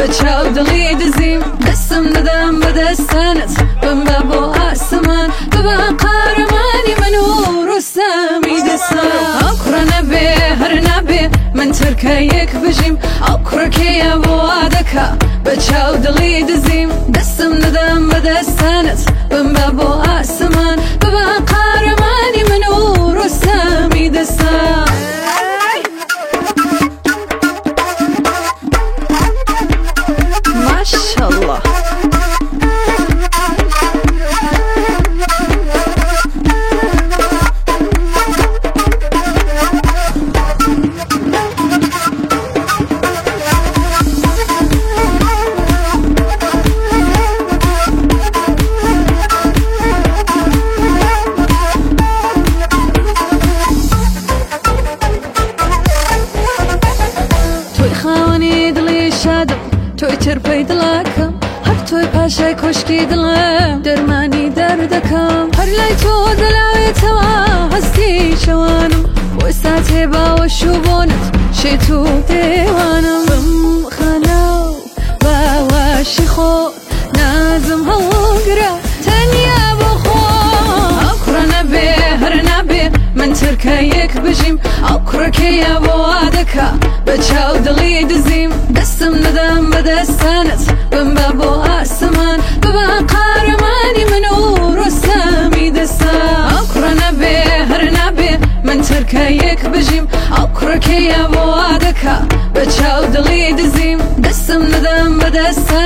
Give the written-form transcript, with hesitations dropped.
بچاو دڵی دزیم دەستم دەدەم بەدەستانت بم بە بۆ ئاسمان ببە قارەمانی من و ڕۆستەمی دەستان ئەو کوڕە نەبێ هەر نابێ من ترکە یەک بژیم ئەو کوڕەکەیە بۆ وا دەکا بەچاو دڵی دزیم دەستم دەدەم بەدەستانت بم بە بۆ ئاسمان ببە قارەمانی من و ڕۆستەمی دەستان ماشاءالله توی خاوەنی دڵی شادم توی ترپەی دڵەکەم هەر توی پاشای کۆشکی دڵم دەرمانی دەردەکەم هەر لای تۆ دەلاوێتەوە هەستی شەوانم بۆی ساتێ باوەش و بۆنت شێت و دێوانم بم خانە و باوەشی خۆت نازم هەڵگرە تەنیا بۆ خۆت ئەو کوڕە نەبێ هەر نابێ من ترکە یەک بژیم ئەو کوڕەکەیە بۆ وا دەکا بەچاو دڵی دزیم دەستم دەدەم بەدەستانت بم بە بۆ ئاسمان ببە قارەمانی من و ڕۆستەمی دەستان ئەو کوڕە نەبێ هەر نابێ من ترکە یەک بژیم ئەو کوڕەکەیە بۆ وا دەکا بەچاو دڵی دزیم دەستم دەدەم بەدەستان